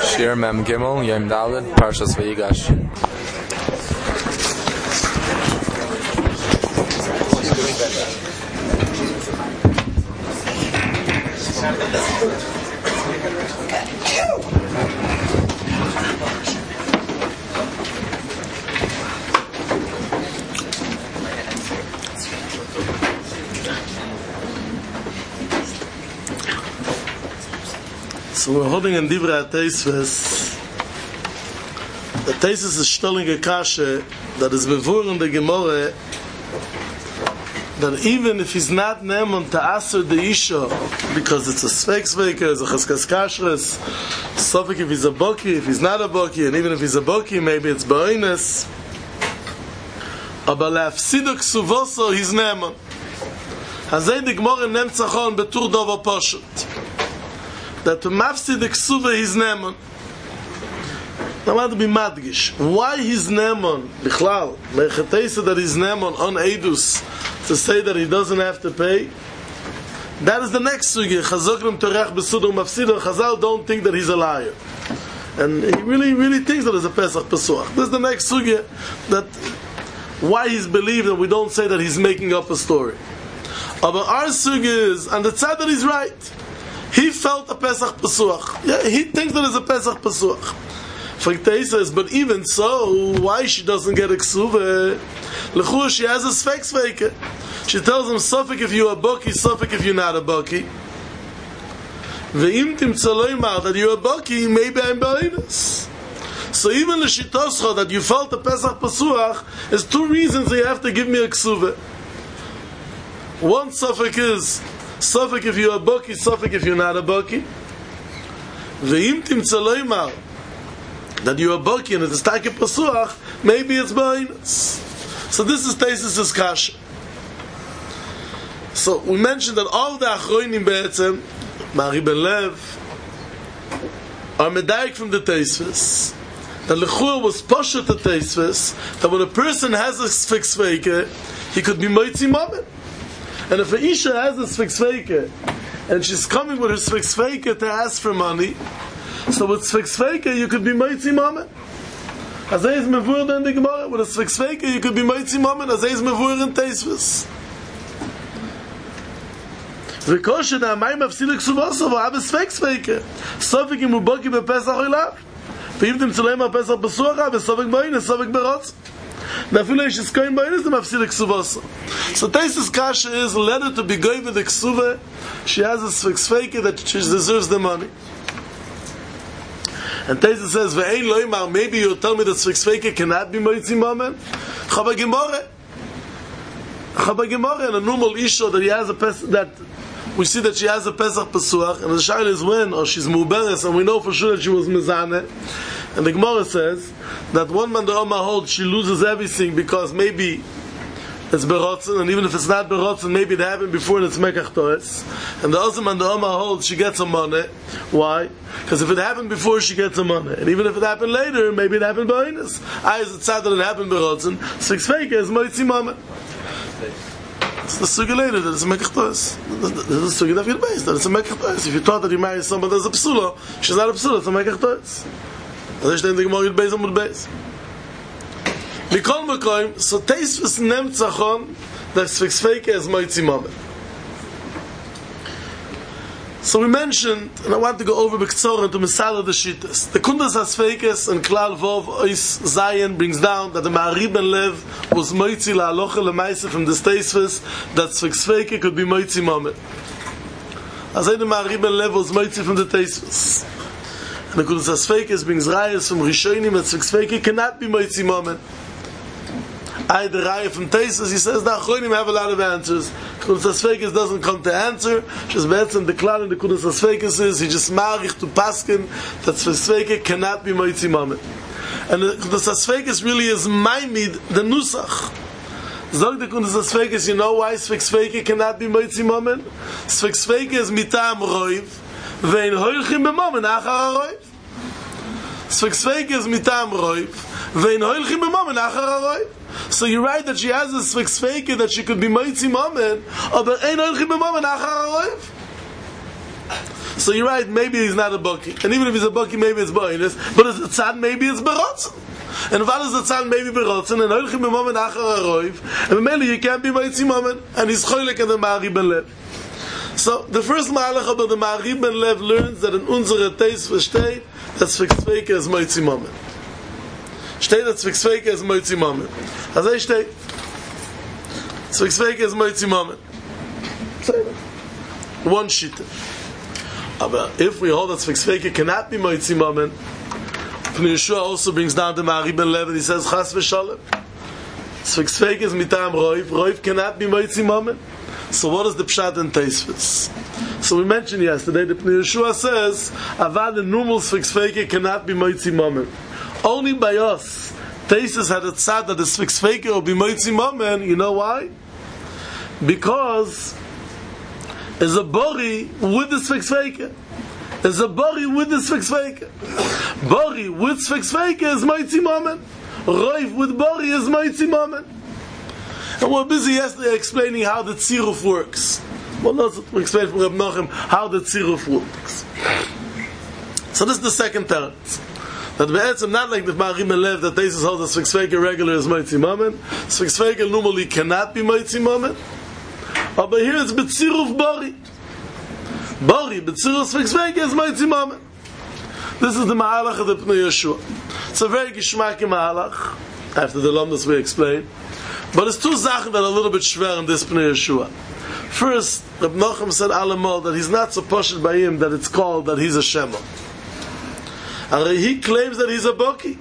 Shir Mem Gimel Yom Daled Parshas Vayigash. So we're holding in Divrei HaTeisves. The Teisves is stelling a kashe that is before in the Gemara that even if he's not neman to aser the isha because it's a svek it's a cheskas kashrus, sofik if he's a boki, if he's not a boki, and even if he's a boki, maybe it's ba'oines. Aber le'afsido ksuvoso he's neman. Hazei the Gemara nemtzachon betur dovo poshut. That to mafsid the ksuva his nemon. I want to be madgish. Why his nemon? Bichlal, mechatesa that his nemon on edus to say that he doesn't have to pay. That is the next sugya. Chazokrim torach besudur mafsidur. Chazal don't think that he's a liar, and he really thinks that it's a pesach pesuach. This is the next sugya. That why he's believed that we don't say that he's making up a story. But our sugya is, and the tzad that he's right. He felt a Pesach Pesuach. Yeah, he thinks that it's a Pesach Pesuach. Fragtei says, but even so, why she doesn't get a ksuva? L'chur, she has a svek. She tells him, Sofik if you're a boki, Sofik if you're not a boki. Ve'im timtzaloimar, that you're a boki, maybe I'm ba'inus. So even l'shitoscha, that you felt a Pesach Pesuach, is two reasons that you have to give me a ksuva. One Sofik is, Sofik if you're a boki, Sofik if you're not a boki. Ve'im timtzaloimar, that you're a boki and it's taki pasuach, maybe it's ba'inus. So this is Teisves' kasha. So we mentioned that all the achroinim be'etzem, Mari Ben Lev, are medayik from the Teisves. That lechur was poshet the Teisves, that when a person has a sfik he could be moitzi moment. And if a isha has a sfik and she's coming with her sfik to ask for money, so with sfik you could be moitzi moment. As is mevur in the Gemara, with a sfik you could be moitzi moment. As is mevur in Teisves. V'koshe da amayim afsilik suvaso v'av sfik sofik im uboki bepesach olav v'yivdim tzulem ha-pesach besuacha v'sofik b'oin v'sofik berotz. Now, if is going by this, the mafsid ksuvasa. So, Teisves' kasha is let her to be going with the ksuva. She has a sfik that she deserves the money. And Teisves says, "Ve'ein loimar." Maybe you'll tell me that sfik cannot be moitzi moment. Chava Gemara, and a normal isha that he has a that we see that she has a pesach pesuach, and the shaila is when, or she's muberes, and we know for sure that she was mezaneh. And the Gemara says that one man the Rama holds she loses everything because maybe it's berotzen, and even if it's not berotzen, maybe it happened before and it's mekach toes. And the other man the Rama holds she gets a money. Why? Because if it happened before, she gets a money, and even if it happened later, maybe it happened ba'inus. I is it sad that it happened berotzen. Six fake is moitzi mama. It's the sugi later that it's a mekach toes. This is a sugi that you're based that it's a mekach toes. If you thought that you marry somebody that's a psula, she's not a psula. It's a mekach toes. Also ich denke, Gemara Beis amud Beis. Mikol Mekoim, so Teisves nemtzachon, that sfik is moitzi moment. So we mentioned, and I want to go over b'ktzor to Mesala the Shittas. The Kundas HaSfeikes and Klal Vov Ois Zayin brings down that the Mari Ben Lev was moitzi la'alocha l'maisa from the Teisves that sfik could be moitzi moment. As the Mari Ben Lev was moitzi from the Teisves. And the Kundas HaSfeikes brings rayas from Rishonim that sfik cannot be moitzi moment. I the raya from Teisves, he says the Achronim have a lot of answers. Kundas HaSfeikes doesn't come to answer. Just better the klal in the Kundas HaSfeikes is he just marich to paskin that sfik cannot be moitzi moment. And the Kundas HaSfeikes really is maimid the nusach. Zog the Kundas HaSfeikes, you know why sfik cannot be moitzi moment? Sfik is mitam roiv. Vein hoilchim b'momen achar haroiv. Sfik is mitam roiv. Vein hoilchim b'momen achar haroiv. So you're right that she has a sfik that she could be moitzi moment, but ein hoilchim b'momen achar haroiv. So you're right, maybe he's not a Baki. And even if he's a Baki, maybe it's Boinus. But as a Tzad, maybe it's Berotzen. And if is a Tzad, maybe Berotzen, and Oilchim B'momen Achar HaRoiv, and maybe you can't be Moitzi Momen, and he's Choylek and the Ma'ari Ben Lev. So the first Ma'alach about the Ma'ari Ben Lev learns that in unsere Teis versteht, that Tzvik is Moitzi Momen. Steht that Tzvik is Moitzi Momen. As I steht, Tzvik is Moitzi Momen. One shita. But if we hold that Tzvik cannot be Moitzi Momen, Pnei Yeshua also brings down the Ma'ari Ben Lev and he says Chas v'Shalom. Tzvik is mitam Roiv. Roiv cannot be Moitzi Momen. So what is the Pshat in Teisvis? So we mentioned yesterday that Pnei Yeshua says Avad the normal Tzvik cannot be Moitzi Momen. Only by us Teisvis had a tzad that the Tzvik will be Moitzi Momen. You know why? Because is a bori with the Tzvik. Is a bori with the Tzvik. Bori with Tzvik is Moitzi Momen. Roiv with bori is Moitzi Momen. And we're busy yesterday explaining how the tziruf works. Well, let's explain from Reb Nochem how the tziruf works. So this is the second teretz. That be'etzem not like the Ma'ari Ben Lev that Tesis holds that Tzvik regular is Moitzi Momen. Tzvik normally cannot be Moitzi Momen. But here it's B'tziruf Bori. Bori, B'tziruf Tzvik is Moitzi Momen. This is the Ma'alach of the Pnei Yeshua. It's a very gishmaki Ma'alach. After the Lomdas we explain. But it's two Sachen that are a little bit schwer in this Pnei Yeshua. First, Reb Nochem said Alamol that he's not so pushed by him that it's called that he's a Shema. And he claims that he's a Boki.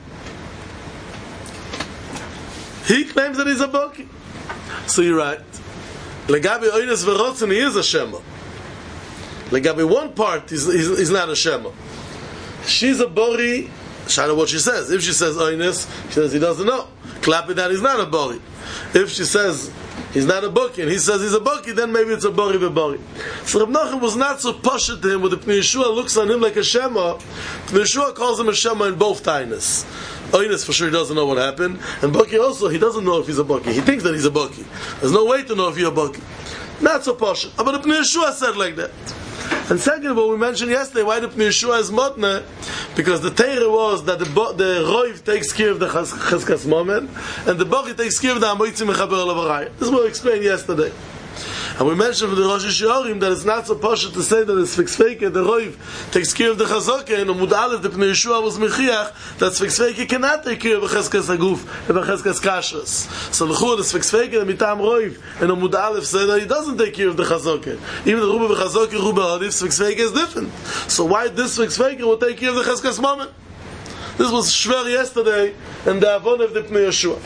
He claims that he's a Boki. So you're right. Legabi Oines Verotzen, he is a Shema. Legabi one part, he's not a Shema. She's a Bori. I know what she says. If she says Oines, she says he doesn't know. Clap it that he's not a Bori. If she says he's not a Boki and he says he's a Boki, then maybe it's a Bori v'Bori. So Reb Nochem was not so pushed to him with the Pnei Yeshua looks on him like a Shema. Pnei Yeshua calls him a Shema in both tainas. Oines for sure he doesn't know what happened, and Boki also he doesn't know if he's a Boki. He thinks that he's a Boki. There's no way to know if you're a Boki. Not so pushed. But the Pnei Yeshua said like that. And second, what we mentioned yesterday, why the Pnei Yeshua is Motne, because the Teire was that the Roiv takes care of the Chazkas Momen, and the Bochi takes care of the Amoitzi Mechaber Lavaraya. This is what we explained yesterday. And we mentioned from the Rosh Hashanah that it's not so posh to say that it's Tzvik the Roiv takes care of the Chazaka, and Amud Aleph, the Pnei Yeshua was Mechiach, that Tzvik cannot take care of the Chazkas Aguf, and the Chazkas Kashrus. So the Chur, the Tzvik, the Mitam Roiv, and Amud Aleph said that he doesn't take care of the Chazaka. Even the Ruba Chazaka, Ruba Hadif, Tzvik is different. So why this Tzvik will take care of the Chazkas Moment? This was shver yesterday, and the Avon of the Pnei Yeshua.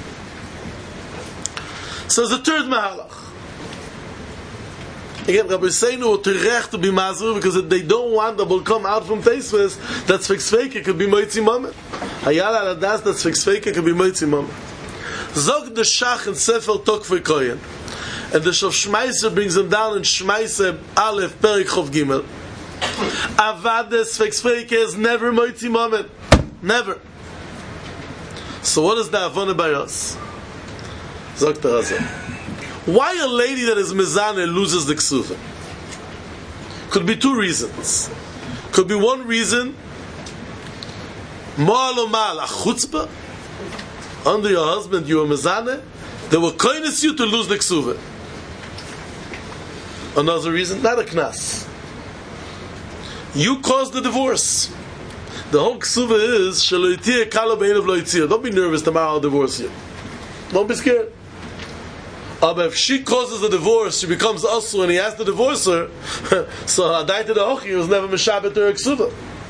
So the third Mahalach. Again, Rabbi Seinu will terecht to be mazur because they don't want that will come out from Teisves that Tzvik could be Moitzi Momen. Hayala Ladas that Tzvik could be Moitzi Momen. Zog the Shach and Sefer Tokvei Koyen, and the Shof Shmeiser brings them down in Shmeiser Aleph Perik Chov Gimel. Avad the Tzvik is never Moitzi Momen, never. So what is the Avonah by us? Zog the Razah. Why a lady that is mezaneh loses the ksuva? Could be two reasons. Could be one reason, ma'al a chutzpah, under your husband you were mezaneh, they will kindness you to lose the ksuva. Another reason, not a knas. You caused the divorce. The whole ksuva is, shaloitia kala be'inav loitia. Don't be nervous tomorrow I'll divorce you. Don't be scared. But if she causes a divorce, she becomes asu and he has to divorce her, so Adaita the Hochi was never Meshabet to her ksuva.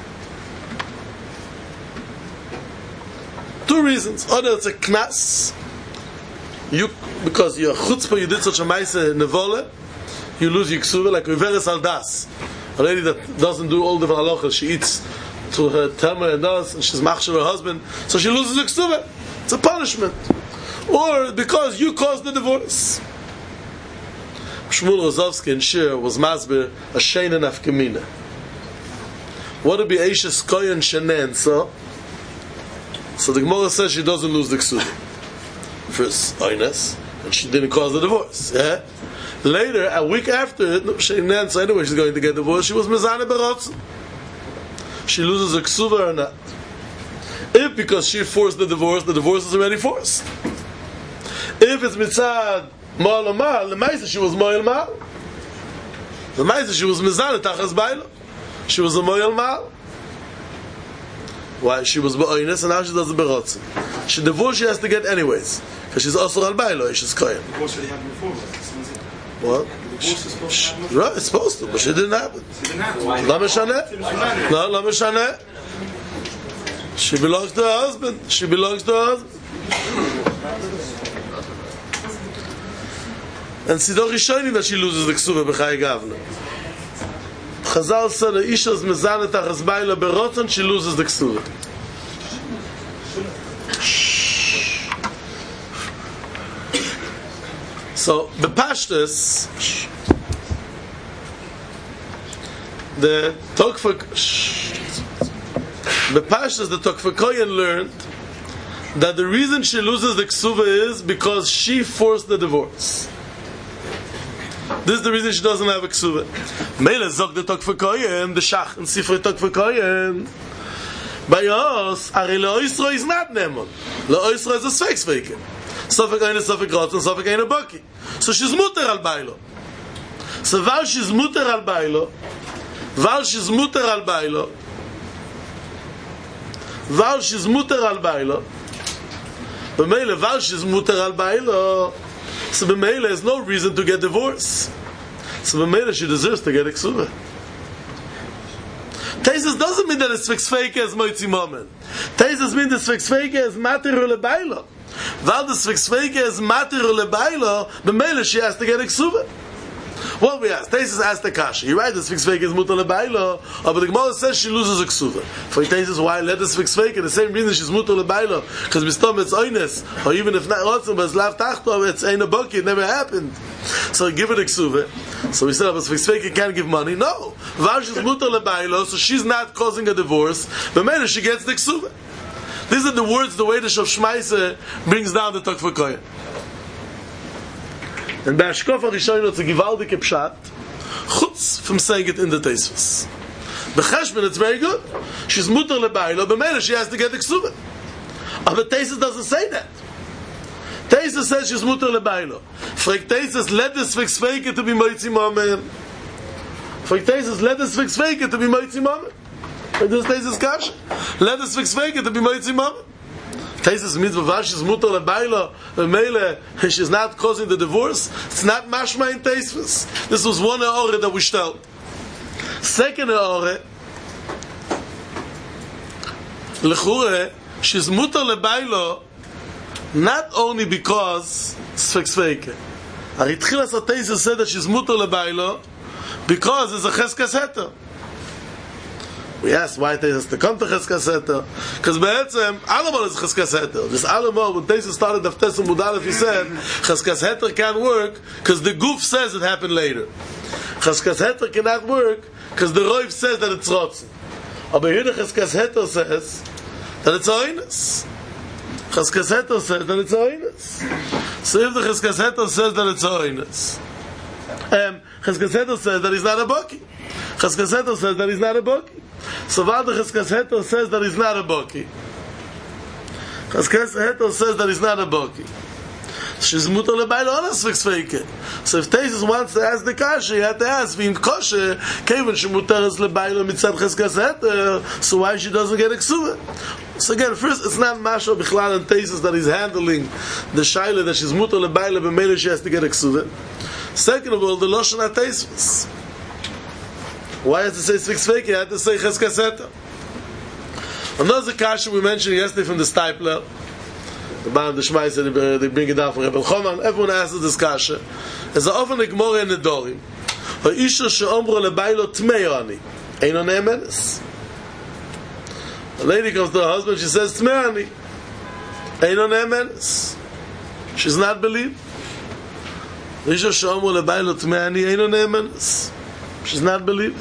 Two reasons. Either it's a knas, because you're chutzpah, you did such a maise nevole, you lose your ksuva, like Riveres Aldas. A lady that doesn't do all the halachas, she eats to her tamer and does, and she's machshav her husband, so she loses her ksuva. It's a punishment. Or because you caused the divorce. Shmuel Rozovsky in Shir was masber a sheina nafkamina. What would be Eishes Koyen Shenen? So the Gemara says she doesn't lose the ksuva. First, Oines, and she didn't cause the divorce. Yeah? Later, a week after, so anyway, she's going to get divorced. She was mezane berotzen. She loses a ksuva or not. If because she forced the divorce is already forced. If it's mitzad mal mal, the ma'isa she was moil mal. The ma'isa she was mezane tachas bailo. She was a moil mal. Why? She was ba'oines and now she does the berotzen. She divorced, she has to get anyways. Because she's also al bailo, she's kohen. Divorce already happened before. What? Right, it's supposed to, but she didn't happen. La meshane? No, la meshane. She belongs to her husband. She belongs to her husband. And Sidor Rishonim that she loses the ksuva b'chai gavna. Chazal said the isha's mezanet achas baila berotzen, she loses the ksuva. So the pashtus, the Tokfa learned that the reason she loses the ksuva is because she forced the divorce. This is the reason she doesn't have a ksuva. Mele zog the Tokfa Kohen, the Shach and Sifrei Tokfa Kohen. By us, Ari Le'oisro is not Nemon. Le'oisro is a Sveiksveiken. Sofek eine Sofek Rotz and Sofek eine Boki. So she's mutter al bailo. So while she's mutter al bailo, while she's mutter al bailo, while she's mutter al bailo, b'meile while she's mutter al bailo, so b'meile there's no reason to get divorced. So b'meile she deserves to get ksuva. Teisus doesn't mean that it's fixfeike as moitzi moment. Teisus means it's fixfeike as mater le bailo. While the fixfeike is mater le bailo, b'meile she has to get ksuva. What we ask? Teisus asked the kasha. You're right, the fixfeike is muter le bailo, but the Gemara says she loses a ksuva. For Teisus, why let the fixfeike? The same reason she's muter le bailo, because mistom it's oines, or even if not rotzim, but it's lav tachto, it's ein a boki, it never happened. So give it a ksuva. So we said, but fixfeike can't give money. No, while she's muter le bailo, so she's not causing a divorce. B'meile she gets the ksuva. These are the words, the way the Shof Shmaise brings down the Tokfa Kohen. And by Ashkofa Rishonim, it's a gewaldige pshat, chutz from saying it in the Teisvus. B'cheshbon, it's very good. She's muter lebaylo, b'meile she has to get the ksuva. But Teisvus doesn't say that. Teisvus says she's muter lebaylo. Frag Teisvus, let this fix fake it to be moitzi moment. Frag Teisvus, let this fix fake it to be moitzi moment. And this Teisus kash. Let us fix fake it to be moitzi mama. Teisus means that she's muter lebaylo, b'meile she's not causing the divorce. It's not mashma in Teisus. This was one eore that we stelled. Second eore, lechure, she's muter lebaylo not only because it's fix fake. Aritchilas Teisus said that she's muter lebaylo because it's a cheskas heter. We asked why Teisus to come to Cheskas Heter. Because Be'etzem, Alamon is Cheskas Heter. This Alamon, when Teisus started the Tesum Mudalef, he said, Cheskas Heter can't work because the Guf says it happened later. Cheskas Heter cannot work because the Roiv says that it's Rotzen. But here the Cheskas Heter says that it's Oines. Cheskas Heter says that it's Oines. So if the Cheskas Heter says that it's Oines, Cheskas Heter says that he's not a Boki. Cheskas Heter says that he's not a Boki. So while the Cheskas Heter says that he's not a Boki, Cheskas Heter says that he's not a Boki, she's muter lebaylo on a fixfeike. So if Teisus wants to ask the kasha, he had to ask, v'im kosher, kevin she muter lebaylo mitzad Cheskas Heter, so why she doesn't get a ksuva? So again, first, it's not Masha Bichlal and Teisus that he's handling the shaila that she's muter lebaylo, b'meile she has to get a ksuva. Second of all, the Lashon HaTeisus. Why has to say six fake? He had to say Cheskas Heter. Another kasha we mentioned yesterday from the Stipler, the Baal the Shmai said they bring it down from Rebbe Choman. Everyone asks this kasha. As often the Gemara in the Dorim, Ha'isha she'omro lebaylo tmei ani, eino ne'emenes. A lady comes to her husband, she says tmei ani, eino ne'emenes. She's not believed. Ha'isha she'omro lebaylo tmei ani, eino ne'emenes. She's not believed.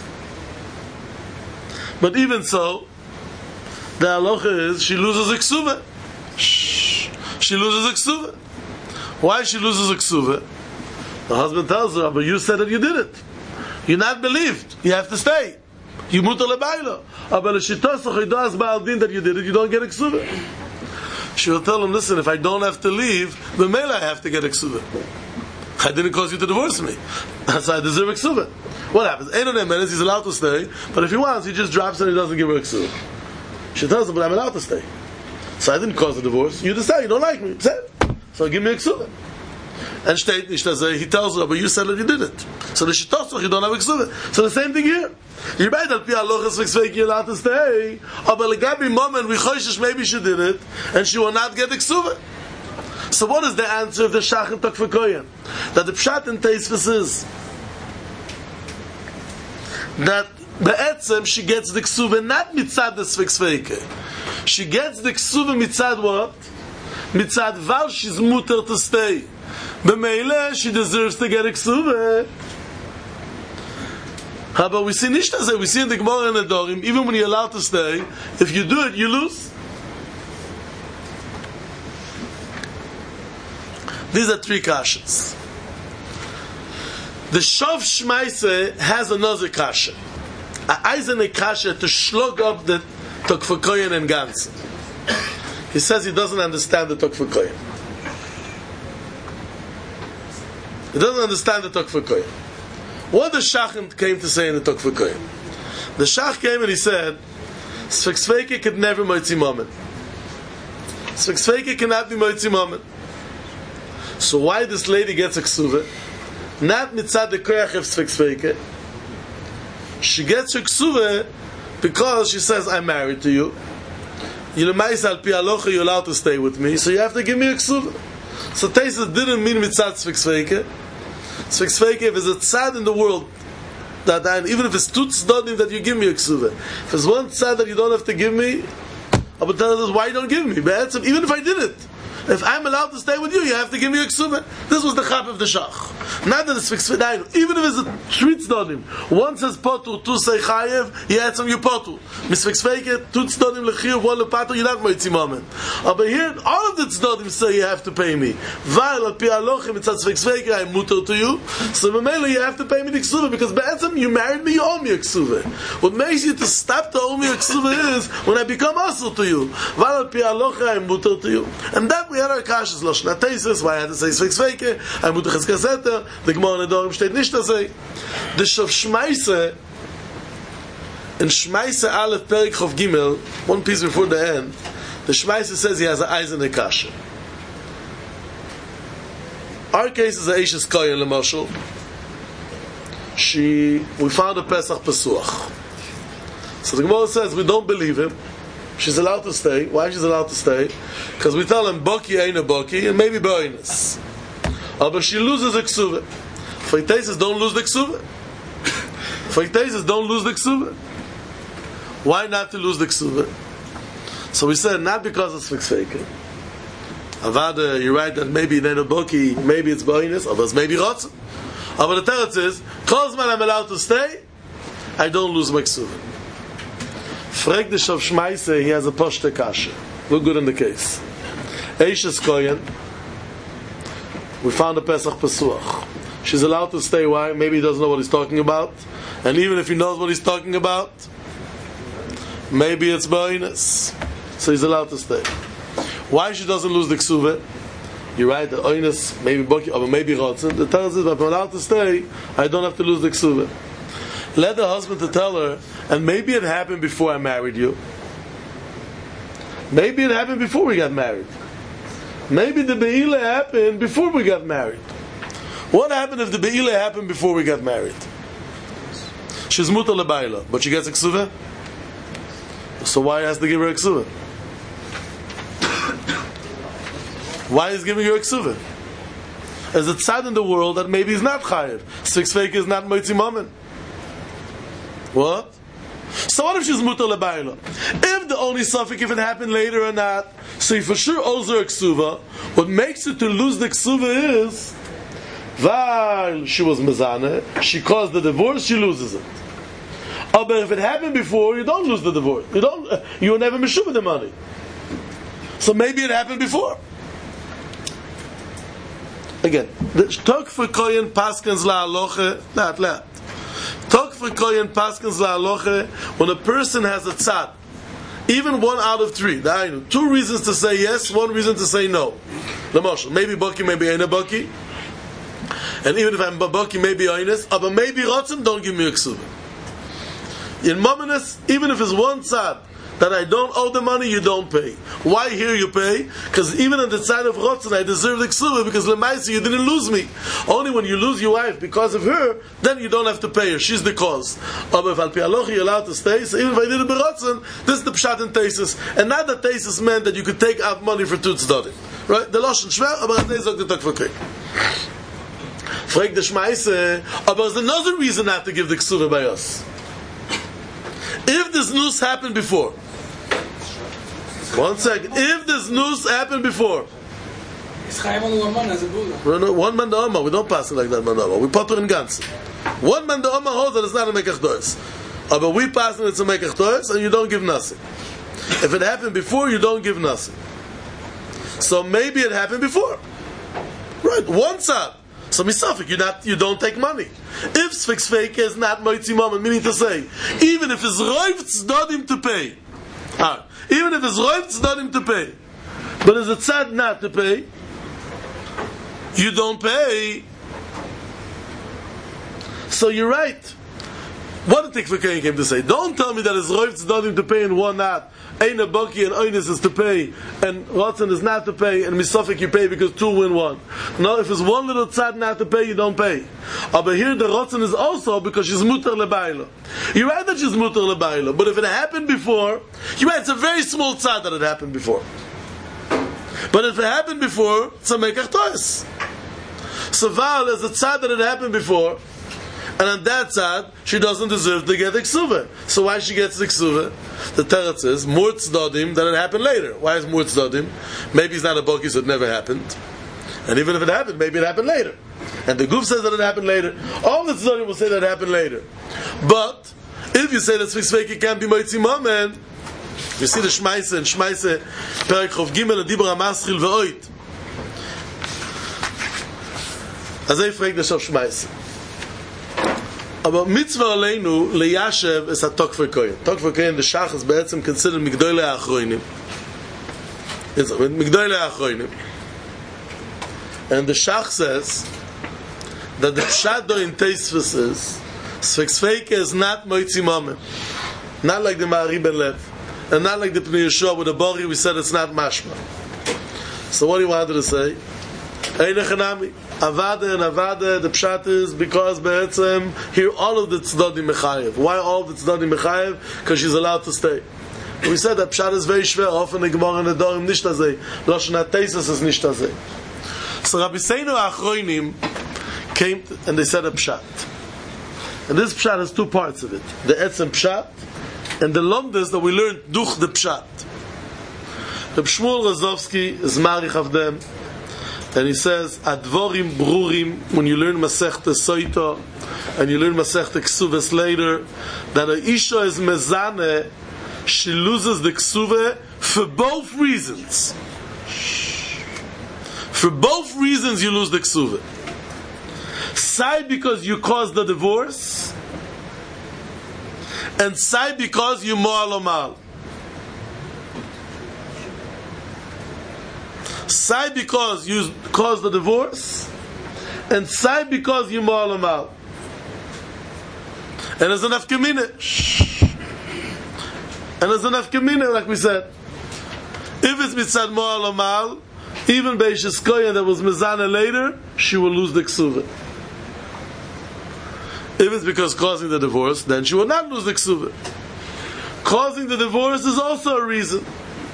But even so, the halacha is she loses a ksuva. She loses a ksuva. Why she loses a ksuva? The husband tells her, but you said that you did it. You're not believed. You have to stay. You mutar lebayla. But l'shitosach idas ba'al din that you did it, you don't get a ksuva. She will tell him, listen, if I don't have to leave, the mele I have to get a ksuva. I didn't cause you to divorce me. That's why I deserve a ksuva. What happens? 8 minutes, he's allowed to stay, but if he wants, he just drops and he doesn't give her a ksuva. She tells him, but I'm allowed to stay. So I didn't cause the divorce. You decide, you don't like me. So give me a ksuva. And he tells her, but you said that you did it. So the shitosach, you don't have a ksuva. So the same thing here. You're right, al pi alochas v'ksveik, you're allowed to stay. But legabi moment, we choishish, maybe she did it, and she will not get the ksuva. So what is the answer of the shach and tok v'koyen? That the pshat in Teisvus is that be'etzem she gets the ksuva not mitzad the sveiksveike. She gets the ksuva mitzad what? Mitzad val she's muter to stay. B'meile she deserves to get a ksuva. But we see nishta, we see in the Gemara and the Dorim, even when you're allowed to stay, if you do it, you lose. These are 3 kashas. The Shov Shmaise has another kasha. A eisene kasha to shlug up the Tokvakoyen and Gans. He says he doesn't understand the Tokvakoyen. He doesn't understand the Tokvakoyen. What the Shach came to say in the Tokvakoyen? The Shach came and he said, Sfeksveike could never moitzi moment. Sfeksveike cannot be moitzi moment. So why this lady gets a ksuva? Not mitzad the koyach of sfeksveike. She gets her ksuva because she says, I'm married to you. You're allowed to stay with me, so you have to give me a ksuva. So Teisvus didn't mean mitzad sfeksveike. Sfeksveike, if there's a tzad in the world, that even if it's 2 tzdadim that you give me a ksuva, if there's 1 tzad that you don't have to give me, I would tell us why you don't give me. But even if I did it, if I'm allowed to stay with you, you have to give me a ksuva. This was the chap of the shach. Not that it's sfeksveike. Even if it's a 3 tzdadim, 1 says potur, 2 say chayev, you add some you potur. Misfeksveike, 2 tzdadim lechiv, 1 lepatur, you're not moitzi moment. But here, all of the tzdadim say you have to pay me. Weil al pi alochim, it's a sfeksveike, I'm muter to you. So memela, you have to pay me the ksuva, because be'etzem, you married me, you owe me a ksuva. What makes you to stop to owe me a ksuva is when I become asur to you. Weil al pi alochim, I'm muter to you. And that we had our kashas loshna Teisvus, why I had to say sfeksveike, I'm muter cheskaseta, the Gemara in the Dorim steht nicht das sei. The Shov Shmaise in Shmaise Aleph Perik Chof Gimel, 1 piece before the end, the Shmaise says he has an eisene kasha. Our case is a Eishes Koyen L'Moshel. We found a Pesach Pesuach. So the Gemara says we don't believe him. She's allowed to stay. Why she's allowed to stay? Because we tell him Boki ain't a Boki and maybe Boinus. But she loses the ksuva. For Teisvus, don't lose the ksuva. For Teisvus, don't lose the ksuva. Why not to lose the ksuva? So we said, not because it's sfeksveike. Avada, you're right that maybe then a boki, maybe it's boinus, or maybe rotzen. But the teretz is, Kozman I'm allowed to stay, I don't lose my ksuva. Frag the Shov Shmaise, he has a poshte kasha. Look good in the case. Eishes Koyen, we found a Pesach Pesuach. She's allowed to stay. Why? Maybe he doesn't know what he's talking about. And even if he knows what he's talking about, maybe it's Ba'inus. So he's allowed to stay. Why she doesn't lose the ksuva? You're right, the Oinus, maybe Boki, or maybe Rotzen. The tells is, if I'm allowed to stay, I don't have to lose the ksuva. Let the husband to tell her, and maybe it happened before I married you. Maybe it happened before we got married. Maybe the Be'ila happened before we got married. What happened if the Be'ila happened before we got married? She's mutar lebayla, but she gets a ksuva. So why has to give her a ksuva? Why is giving her a ksuva? As it's sad in the world that maybe he's not chayev. Sfeksveike is not moitzi moment. What? So what if she's mutar lebayla? If the only suffix, if it happened later or not, so he for sure owes her a ksuva. What makes her to lose the ksuva is while she was mezaneh, she caused the divorce, she loses it. But if it happened before, you don't lose the divorce. You were never meshuvah the money. So maybe it happened before. Again, the Tok for Koyen Paskens La Aloche, not that. Tok for Koyen Paskens La Aloche, when a person has a tzad, even 1 out of 3, 2 reasons to say yes, 1 reason to say no. Maybe Baki, maybe ain't a Baki. And even if I'm Baki, maybe Oines, but maybe Rotzim, don't give me a Ksuva. In Mominus, even if it's 1 tzad, that I don't owe the money, you don't pay. Why here you pay? Because even on the side of Rotzen, I deserve the Ksuva, because Lemaisi, you didn't lose me. Only when you lose your wife because of her, then you don't have to pay her. She's the cause. But if Al-Pi Aloch, you're allowed to stay, so even if I did it by Rotzen, this is the Pshat and Tesis. And not that Tesis meant that you could take out money for 2 tzaddim. Right? The Loshen Shver, aber at Tesis the Tok V'Kei. Frag the Shmaise, but there's another reason not to give the Ksuva by us. If this news happened before, 1 second. If this news happened before, one man the Oma, we don't pass it like that man the Oma. We put it in Gans. One man the Oma holds that it's not a Mekach Toes. But we pass it, it's a Mekach Toes, and you don't give nothing. If it happened before, you don't give nothing. So maybe it happened before. Right, 1 tzad. So misafik, you don't take money. If Sfix Fake is not Moitzi Moment, meaning to say, even if it's Roiv Tzdodim to pay, even if it's Roiv Tzdodim to pay, but it's a tzad not to pay, you don't pay. So you're right. What did Tikva came to say? Don't tell me that it's Roiv Tzdodim to pay and 1 not. Eina Baki and Oines is to pay, and Rotzen is not to pay, and Misofik you pay because 2 win 1. No, if it's 1 little tzad not to pay, you don't pay. But here the Rotzen is also because she's mutter lebailo. You're right that she's mutter lebailo, but if it happened before, you're right, it's a very small tzad that it happened before. But if it happened before, it's a Mekach Toes. So Val is a tzad that it happened before, and on that side, she doesn't deserve to get the Ksuva. So why she gets the Ksuva? The Teretz is more tzdodim than it happened later. Why is more tzdodim? Maybe it's not a Boki, so it never happened. And even if it happened, maybe it happened later. And the Guf says that it happened later. All the tzdodim will say that it happened later. But if you say that Sfix Feki can't be Moitzi Moment, you see the Shmaise and Shmaise Perek Chov Gimel and Dibra Maschil Ve'oit. As I frag the Shov Shmaise. Aber mitzvah aleinu leyashev is a tok for koyin. Tok for koyin, the shach is be'etzem considered migdoilei achroinim. It's migdoilei achroinim. And the shach says that the pshat in Teisvus is Sfix Fake is not moitzi moment. Not like the Ma'ari Ben Lev. And not like the Pnei Yeshua with the Bori, we said it's not mashma. So what do you want to say? Einechanami. Avada and Avada, the pshat is because be'etzem here all of the tzdodim mechayev. Why all the tzdodim mechayev? Because she's allowed to stay. We said that pshat is very shver. Often the Gemara and the Dorim nicht azay. Loshen HaTeisus is nicht azay. So Rabbi Seinu Achroinim came and they said a pshat. And this pshat has 2 parts of it: the etzem pshat and the lomdes that we learned duch the pshat. Reb Shmuel Rozovsky is marich of them. And he says, Advorim Brurim, when you learn Masechta Soita, and you learn Masechta Ksuves later, that a Isha is Mezane, she loses the Ksuve for both reasons. For both reasons you lose the Ksuve. Sai because you caused the divorce, and Sai because you Mo'al Omal. Sai because you caused the divorce, and Sai because you Mo'al Omal. And there's enough kamina. And there's enough kamina, like we said. If it's mitzad Mo'al Omal, even Beishes Koya that was Mezana later, she will lose the Ksuva. If it's because causing the divorce, then she will not lose the Ksuva. Causing the divorce is also a reason.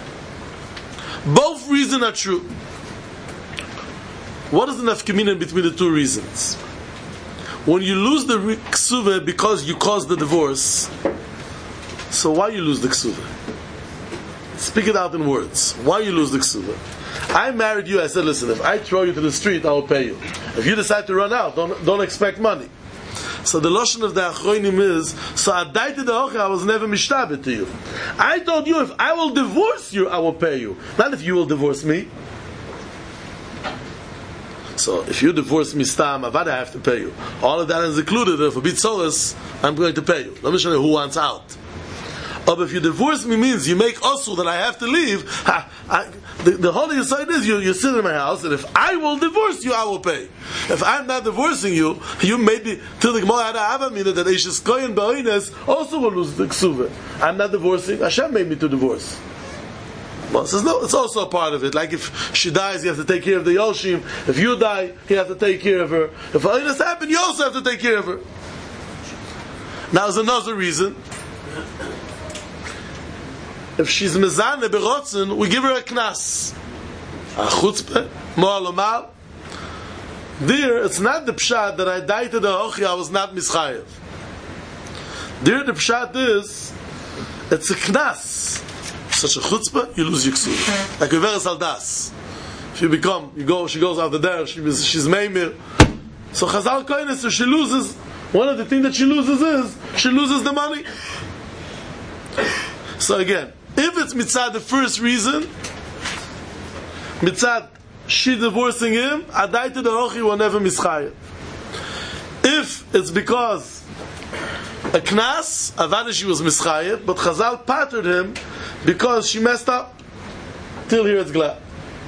Both reasons are true. What is the nafkamina between the 2 reasons? When you lose the ksuva because you caused the divorce, so why you lose the ksuva? Speak it out in words. Why you lose the ksuva? I married you, I said, listen, if I throw you to the street, I will pay you. If you decide to run out, don't expect money. So the lotion of the achroinim is, so adaita de'ocha, I was never mishtabet to you. I told you, if I will divorce you, I will pay you. Not if you will divorce me. So if you divorce me stam, avad, I have to pay you. All of that is included. If a bit solas, I'm going to pay you. Let me show you who wants out. But if you divorce me means you make also that I have to leave. The whole side is you sit in my house, and if I will divorce you, I will pay. If I'm not divorcing you, you made me till the Gemara had a avamina that Eishes Kohen Ba'oines also will lose the ksuva. I'm not divorcing. Hashem made me to divorce. Well, says no, it's also a part of it. Like if she dies, you have to take care of the Yoshim. If you die, you have to take care of her. If Ba'oines happen, you also have to take care of her. Now there's another reason. If she's mezane berotzen, we give her a knas. A chutzpah, mo'alomal. There, it's not the pshat that I died to the hochi, I was not mischayev. There, the pshat is, it's a knas. Such a chutzpah, you lose your ksur. Like a veres aldas. If she goes out the there, she's meimir. So Chazal Kohen, so she loses, one of the things that she loses is, she loses the money. So again, if it's mitzad the first reason, mitzad she divorcing him, adai to the hochi will never mischayev. If it's because a knas, avada she was mischayev, but Chazal pattered him because she messed up. Till here it's glad.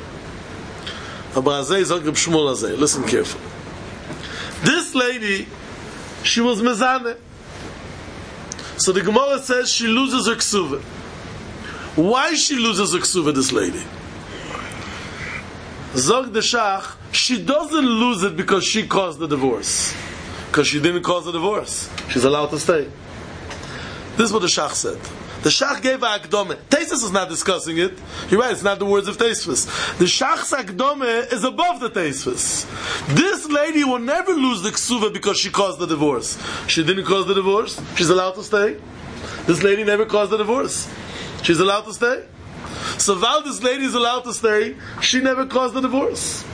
Listen carefully. This lady, she was mezane. So the Gemara says she loses her ksuva. Why she loses her ksuva, this lady? Zog the Shach, she doesn't lose it because she caused the divorce. Because she didn't cause the divorce. She's allowed to stay. This is what the Shach said. The Shach gave a akdome. Teisvus is not discussing it. You're right, it's not the words of Teisvus. The Shach's akdome is above the Teisvus. This lady will never lose the ksuva because she caused the divorce. She didn't cause the divorce. She's allowed to stay. This lady never caused the divorce. She's allowed to stay. So while this lady is allowed to stay, she never caused the divorce.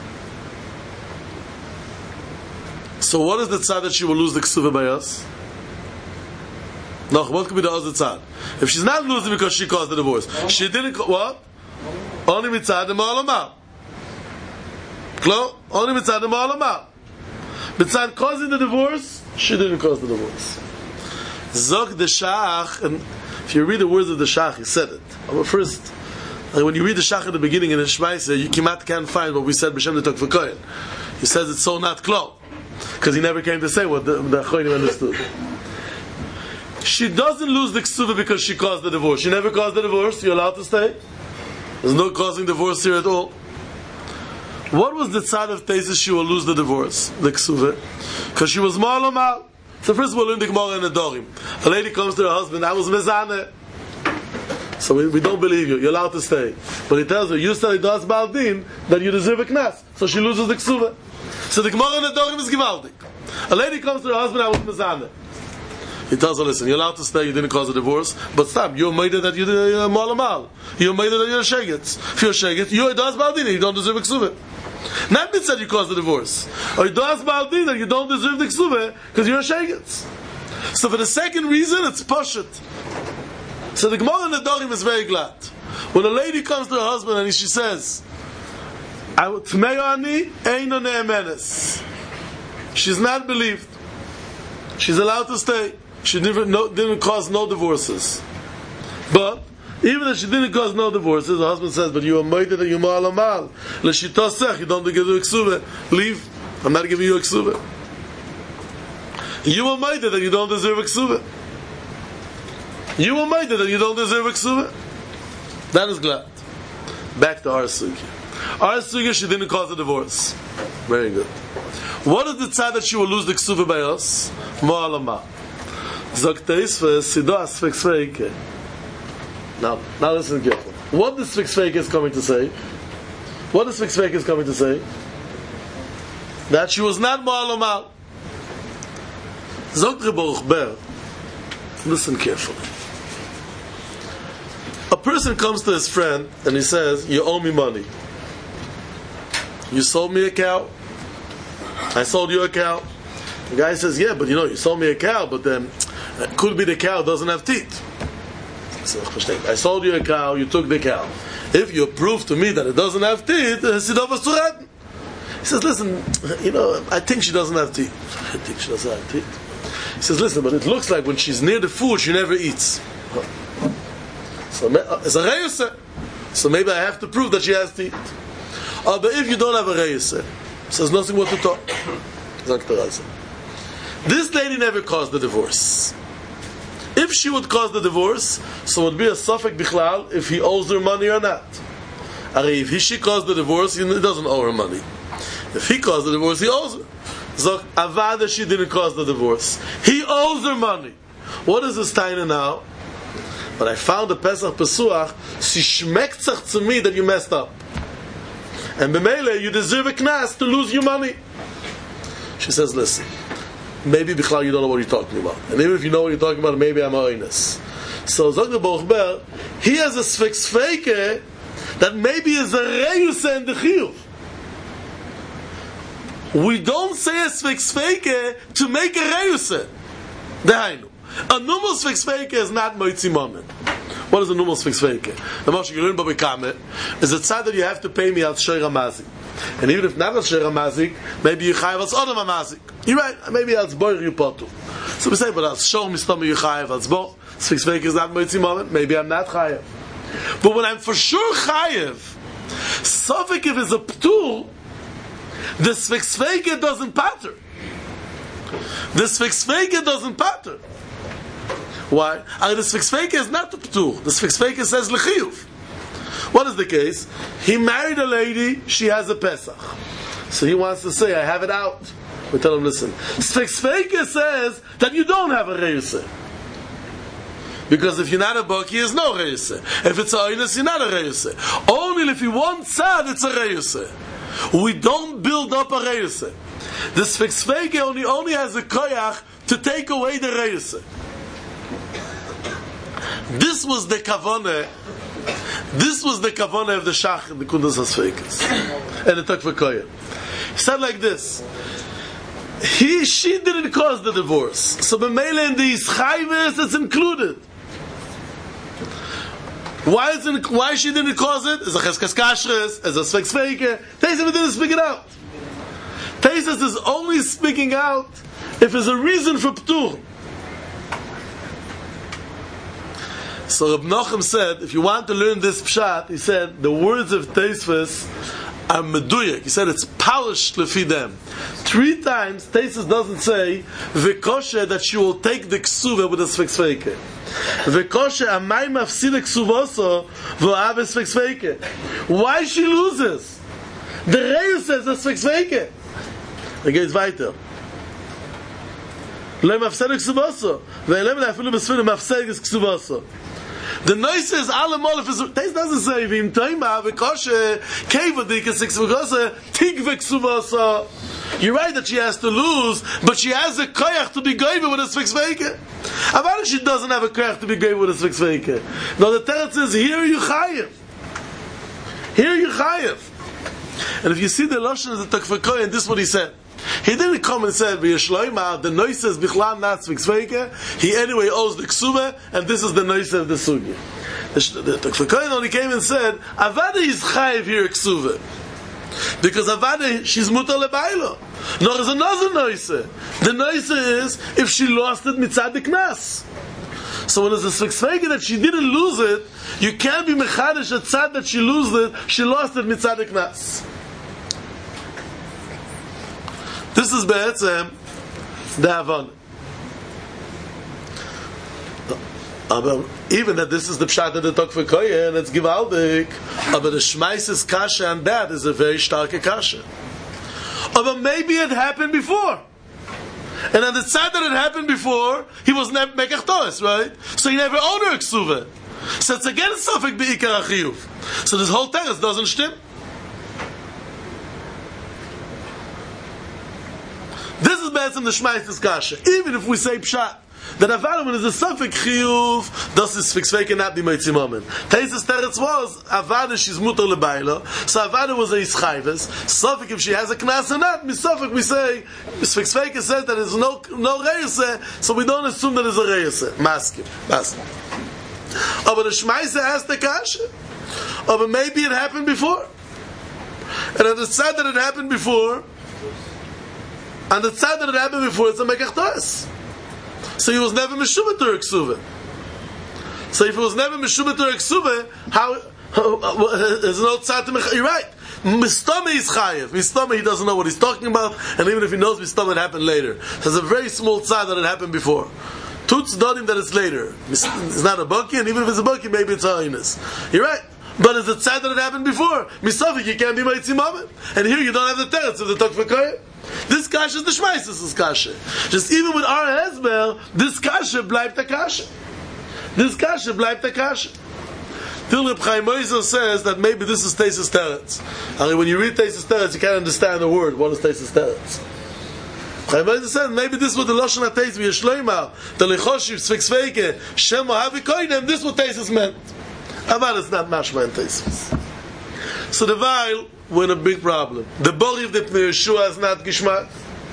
So what is the tzad that she will lose the ksuva by us? No, what could be the other tzad? If she's not losing because she caused the divorce, she didn't. What? Only mitzad the ma'alamal. Only mitzad the ma'alamal. Mitzad causing the divorce, she didn't cause the divorce. Zog the Shach, and if you read the words of the Shach, he said it. But first, when you read the Shach at the beginning in the Shmaisa, you can't find what we said b'shem the Tok v'Kohen. He says it's so not klo, because he never came to say what the Choyim understood. She doesn't lose the ksuva because she caused the divorce. She never caused the divorce. You're allowed to stay. There's no causing divorce here at all. What was the tzad of Tesis she will lose the divorce, the ksuva? Because she was ma'alomal. So first of all, in the Gemara and the Dorim, a lady comes to her husband, I was mezane. So we don't believe you. You're allowed to stay. But he tells her, you said das baldin, that you deserve a knas. So she loses the ksuva. So the Gemara and the Dorim is givaldik. A lady comes to her husband, I was mezane. He tells her, listen, you're allowed to stay, you didn't cause a divorce, but stop, you're made that you're malamal. You're made that you're a shegetz. If you're a shegetz, you're a das baldin, you don't deserve a ksuva. Not that said you caused the divorce. Or you das baldin, that you don't deserve the ksuva, because you're a shegetz. So for the second reason, it's pashut. So the Gemara in the Dorim is very glad. When a lady comes to her husband and she says, she's not believed. She's allowed to stay. She didn't cause no divorces. But even if she didn't cause no divorces, the husband says, but you are moided and you ma'alamal. L'shitosech, you don't give you a ksuva. Leave. I'm not giving you a ksuva. You are moided and you don't deserve a ksuva. You are moided and you don't deserve a ksuva. That is glad. Back to our sugya. Our sugya, she didn't cause a divorce. Very good. What is the tzad that she will lose the ksuva by us? Ma'alamal. Zok teisvus, sido asfek sveike. Now listen carefully. What the Sfik Sveik is coming to say? What the Sfik Sveik is coming to say? That she was not ma'alamal. Zok Baruch Ber. Listen carefully. A person comes to his friend and he says, you owe me money. You sold me a cow. I sold you a cow. The guy says, yeah, but you sold me a cow, but then it could be the cow doesn't have teeth. I sold you a cow, you took the cow. If you prove to me that it doesn't have teeth, He says, listen, I think she doesn't have teeth. I think she doesn't have teeth. He says, listen, but it looks like when she's near the food, she never eats. So it's a reyusa. So maybe I have to prove that she has teeth. But if you don't have a reyusa, so there's nothing more to talk. This lady never caused the divorce. If she would cause the divorce, so it would be a suffix bichlal if he owes her money or not. If she caused the divorce, he doesn't owe her money. If he caused the divorce, he owes her. So avada, she didn't cause the divorce. He owes her money. What is this taina now? But I found a Pesach Pesuach, she schmeckt sich to me that you messed up. And b'meile, you deserve a knas to lose your money. She says, listen, maybe bichlal you don't know what you're talking about. And even if you know what you're talking about, maybe I'm honest. So Zog the Bochber, he has a sfix fake that maybe is a reyusa in the chiyuv. We don't say a sfix fake to make a reyusa. Dehainu. A normal sfix fake is not moitzi momen. What is a normal sfix fake? The Moshe you learn Baba Kamet is a tzad that you have to pay me al sheira mazik. And even if not al sheira mazik, maybe you chayav al tzodam mazik. You're right, maybe al tzboir you potu. So we say, but al shor mistom you chayav al tzboir. Sfix fake is not moitzi momen. Maybe I'm not chayav. But when I'm for sure chayav, sofik if it's a ptur, the sfix fake doesn't patter. The sfix fake doesn't patter. Why? The sfix fake is not the ptur. The sfix fake says l'chiyuv. What is the case? He married a lady, she has a Pesach. So he wants to say, I have it out. We tell him, listen. Sfix fake says that you don't have a reyusa. Because if you're not a baki, there's no reyusa. If it's a oinus, you're not a reyusa. Only if you want tzad, it's a reyusa. We don't build up a reyusa. The sfix fake only has a koyach to take away the reyusa. This was the kavanah. This was the kavanah of the shach in the kundas hasfeikas and the takva koyach. He said like this: she didn't cause the divorce, so b'meila in the ischayves it's included. Why she didn't cause it? Is a cheskas kashres, is a sfex feike. Teisus didn't speak it out. Teisus is only speaking out if there's a reason for ptur. So Reb Nochem said, if you want to learn this pshat, he said, the words of Teisus are meduyek. He said it's polished lefi them. 3 times Teisus doesn't say v'koshe that she will take the ksuva with a sfex feike. V'koshe amay mafsida ksuvoso v'av sfex feike. Why she loses? The Reus says a sfex feike. He goes weiter. Lo mafsida ksuvoso v'elem le'afilu b'sfina mafsida ksuvoso. The noise is alamol if it doesn't say vim toima v'koshe kevadik six v'koshe tigvek suvasa. You're right that she has to lose, but she has a koyach to be goyve with a sfix veike. About she doesn't have a koyach to be goyve with a sfix veike. Now the teretz says here you chayev. Here you chayev. And if you see the lashon of the takvakoy, and this is what he said. He didn't come and said, "V'yeshloima." The noise says bichlan not sfix veike. He anyway owes the ksuba, and this is the noise of the sugi. The takvakoy only came and said, "Avada is chayev here ksuba." Because Avada, she's mutar lebailo. No, there's another noise. The noise is if she lost it mitzad the knas. So when there's a sfix feike that she didn't lose it, you can't be mechadish at tzad that she lost it mitzad the knas. This is be'etzem the Havana. Even that this is the pshat of the Tokfa Koye and it's givaldik, but the Shmaisis kasha and that is a very starke kasha. But maybe it happened before. And on the side that it happened before, he was never mekach toes, right? So he never owned her ksuva. So it's again sofik be'ikar achiyuv. So this whole teretz doesn't stim. This is better than the Shmaisis kasha. Even if we say pshat, that Avada when is a suffix chiyuv, does this fix fake and not be moitzi momen. Teisus teretz was Avada she's mutar lebailo, so Avada was a ischayves. Suffix if she has a knas or not, missuffix we say fix fake says that there's no reyese, so we don't assume that there's a reyese. Maskim. But the Shmaisa asked the kasha. But maybe it happened before. And on the side that it happened before, it's a Mekach Toras. So he was never Meshubah to Ksuva. So if he was never Meshubah to Ksuva, how there's no tzad to Mechayim? You're right. Mistama is chayev. Mistama, he doesn't know what he's talking about, and even if he knows Mistama, it happened later. There's a very small tzad that it happened before. Tutz dodim that it's later. It's not a baki, and even if it's a baki, maybe it's ha'inus. You're right. But it's a tzad that it happened before. Misafik, you can't be Ma'itzi Mamet. And here you don't have the teretz of the Tok V'Koyah. This kasha is the Shmaisis is kasha. Just even with our Hezbel, this kasha bleibt the kasha. This kasha bleibt the kasha. Till Reb Chaim Oizer says that maybe this is Teisus Teretz. I mean, when you read Teisus Teretz, you can't understand the word. What is Teisus Teretz? Chaim Oizer said maybe this was the Lashon HaTeisus v'Yeshloimah, the Lechoshiv, Sfik Sveike, Shem Ohavi Koinem, this is what Teisus meant. But it's not mashma and Teisus. So the Weil, we're in a big problem. The Bori of the Pnei Yeshua is not Gishmak.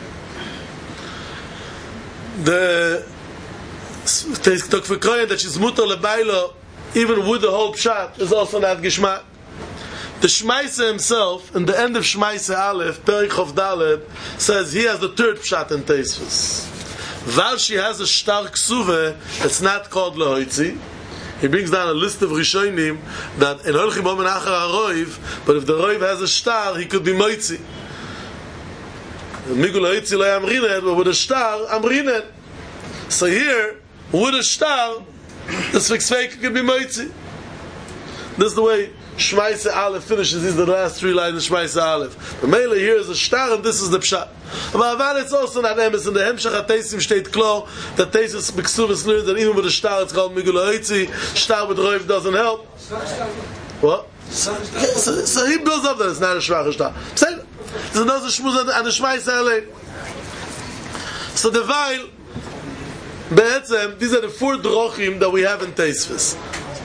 The Tok V'Koyen that she's mutar lebailo, even with the whole pshat, is also not Gishmak. The Shmaisa himself, in the end of Shmaisa Aleph, Perik Chof Daled, says he has the third pshat in Teisus. While she has a shtar ksuve, it's not called lehoitzi. He brings down a list of Rishonim that in Holchim Omen Achar HaRoiv, but if the Roiv has a shtar, he could be moitzi. Migul hoitzi lo amrinet, but with a shtar, amrinet. So here, with a shtar, the Sfik could be moitzi. This is the way Shmaisa Aleph finishes. These are the last three lines of Shmaisa Aleph. The Mele here is a shtar, and this is the pshat. But it's also not emes. In the Hemshach HaTeisim state klar that Teisus B'Ksuvas learns that even with a shtar, it's called Migul Hoitzi. Shtar with Roiv doesn't help. What? So he builds up that it's not a shvach shtar. Say, there's another shmuz and the Shmaisa Aleph. So the Weil, Be'etzem, these are the four drochim that we have in Teisvis.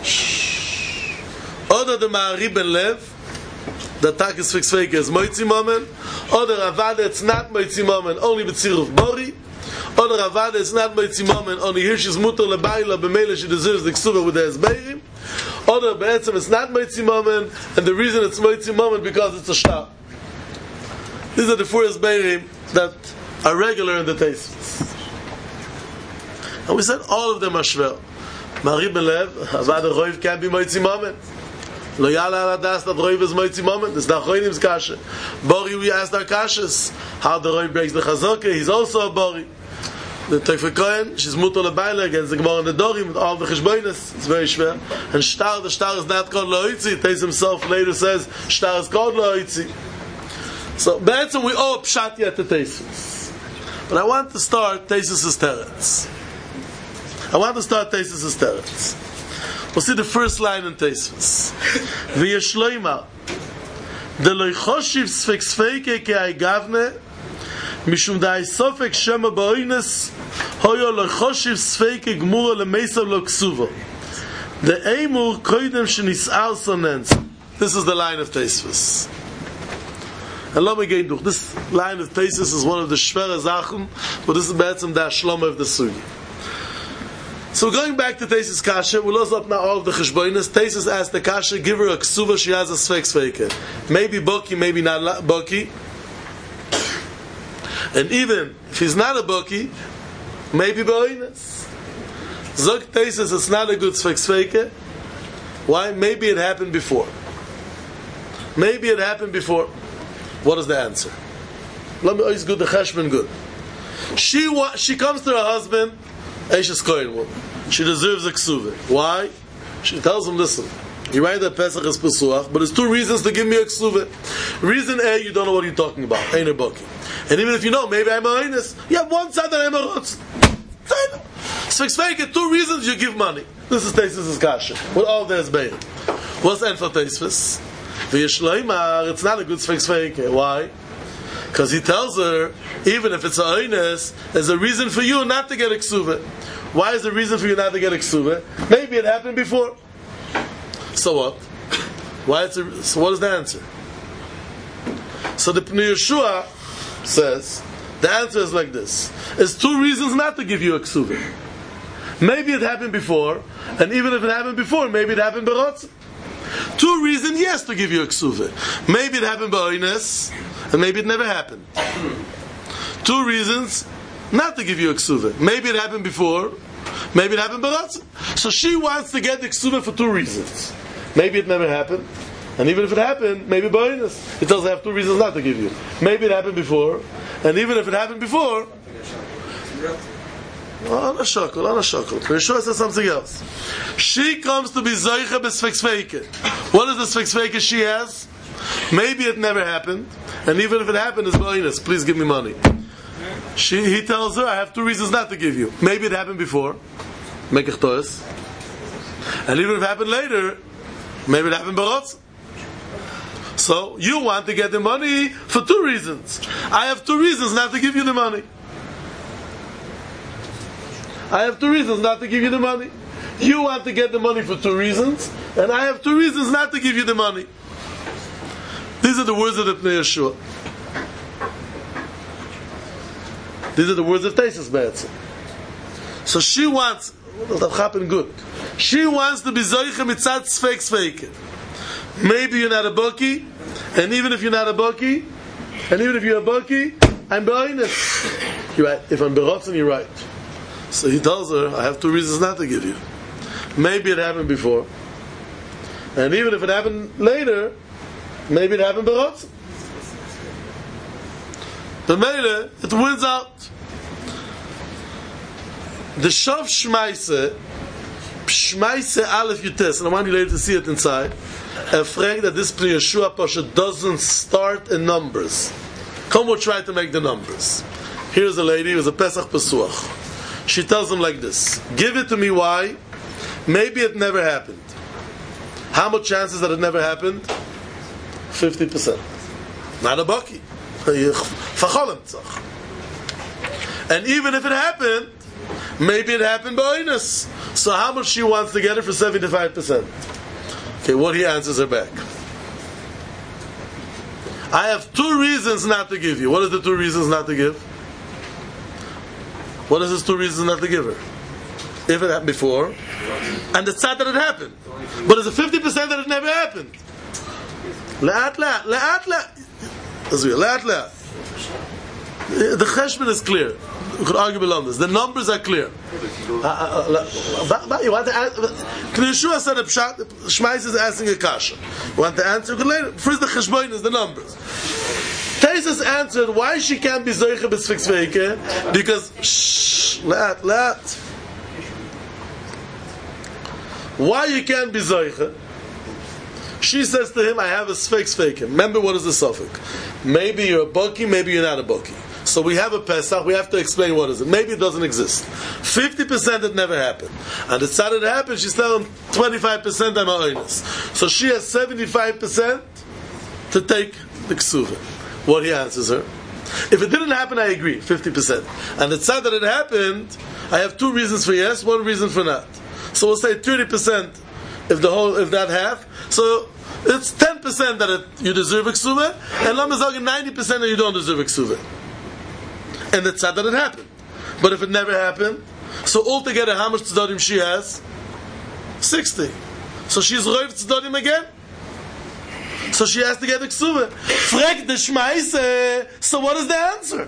Oder the Ma'ari Ben Lev, the Takis Fiksveike is Moitzi Momen, oder Avada, it's not Moitzi Momen, only B'tziruf Bori, oder Avada, it's not Moitzi Momen, only here she's mutar lebaila, b'meila she deserves the Ksuva with the Esbeirim, oder Be'etzem, it's not Moitzi Momen, and the reason it's Moitzi Momen because it's a shtar. These are the four Esbeirim that are regular in the Teisvis. And we said all of them are shver. Ma'ari Ben Lev, Avada Roiv can't be Moitzi Momen. Lo yala aladas that Roiv is Moitzi Moment. It's not Choinim's kasha. Bori, we asked our kashas. How the Roiv breaks the Chazokah, he's also a Bori. The Tok V'Koyen, she's mutar lebaila against the Gemara and the Dorim, with all the Cheshbonis. It's very schwer. And shtar, the shtar is not called Loitzi. Teis himself later says, shtar is called Loitzi. So, be'etzem we all pshat yet to Teisus. But I want to start Teisus' teretz. We'll see the first line in Teisvis. V'yeshloima de lo ychoshiv sfek sfeike ke aigavne mishum da isofek shema ba'oines hoyo lo ychoshiv sfeike gmura lemesav lo ksuvo the eimur koidem shenis'al sonens. This is the line of Teisvis. And let me get into this line of Teisvis is one of the shvere zachen, but this is be'etzem the ashlama of the sugi. So going back to Teisus Kasha, we'll also up now all of the Cheshbonis. Teisus asked the Kasha, give her a ksuva, she has a sfek sveike. Maybe Boki, maybe not Boki. And even if he's not a Boki, maybe Ba'oines. Zog Teisus, it's not a good sfek sveike. Why? Maybe it happened before. What is the answer? Let me always good the Cheshbon good. She comes to her husband, Eishes Kohen woman. She deserves a ksuva. Why? She tells him, listen, you write that Pesach is Pesuach, but there's two reasons to give me a ksuva. Reason A, you don't know what you're talking about. Ain't a boki. And even if you know, maybe I'm a heinous. You have one side that I'm a rotz. So two reasons you give money. This is Teisus' kasha. With all the Esbeir. What's the end for Teisus? V'yeshloimar, it's not a good sfek. Why? Because he tells her, even if it's a oines, there's a reason for you not to get a ksuva. Why is the reason for you not to get a ksuva? Maybe it happened before. So what? So what is the answer? So the Pnei Yeshua says, the answer is like this. There's two reasons not to give you a ksuva. Maybe it happened before, and even if it happened before, maybe it happened berotz. Two reasons, yes, to give you a ksuva. Maybe it happened by oines, and maybe it never happened. Two reasons not to give you a ksuva. Maybe it happened before, maybe it happened by ratzon. So she wants to get the ksuva for two reasons. Maybe it never happened, and even if it happened, maybe by oines. It doesn't have two reasons not to give you. Maybe it happened before, and even if it happened before, on a shackle. Yeshua says something else. She comes to be zoicha b'sfeksfeike. What is the sfeksfeike she has? Maybe it never happened, and even if it happened, it's bonus. Please give me money. He tells her, I have two reasons not to give you. Maybe it happened before, mekach toes, and even if it happened later, maybe it happened barotz. So you want to get the money for two reasons. I have two reasons not to give you the money. I have two reasons not to give you the money. You want to get the money for two reasons, and I have two reasons not to give you the money. These are the words of the Pnei Yeshua. These are the words of Teisus Be'etzim. So she wants, that happened good. She wants to be zoicha mitzad sfeik sfeike. Maybe you're not a baki, and even if you're not a baki, and even if you're a baki, I'm ba'inus. You're right. If I'm berotzen, you're right. So he tells her, I have two reasons not to give you. Maybe it happened before, and even if it happened later, maybe it happened berotz. The Meile, it wins out. The Shav Shmaise Aleph Yutes, and I want you later to see it inside, a frag that this Pnei Yeshua Pasha doesn't start in numbers. Come, we'll try to make the numbers. Here's a lady who's a Pesach Pesuach. She tells him like this: give it to me, why? Maybe it never happened. How much chances that it never happened? 50%. Not a baki. And even if it happened, maybe it happened by oines. So how much she wants to get it for 75%? Okay, what he answers her back. I have two reasons not to give you. What are the two reasons not to give? What is his two reasons not to give her? If it happened before, and it's sad that it happened. But it's a 50% that it never happened. Le'at. The cheshbon is clear. We could argue below this. The numbers are clear. You want to answer? Yeshua said Shmais is asking a kasha. You want to answer? Later. First, the cheshbon is the numbers. Teisus answered why she can't be zoicha b'sfeksfeike, because le'at. Why you can't be zoicha? She says to him, I have a sfeksfeike. Remember, what is the suffix? Maybe you're a baki, maybe you're not a baki. So we have a Pesach, we have to explain what is it. Maybe it doesn't exist. 50% it never happened. And it's sad it happened, she's telling 25% I'm oines. So she has 75% to take the ksuva. What he answers her: if it didn't happen, I agree, 50%. And it's sad that it happened, I have two reasons for yes, one reason for not. So we'll say 30% if that half. So it's 10% that you deserve a ksuva, and Lamazag 90% that you don't deserve a ksuva. And it's sad that it happened. But if it never happened, so altogether how much tzedadim she has? 60. So she's roiv tzedadim again. So she has to get the ksuva. Frek the Shmaise. So what is the answer?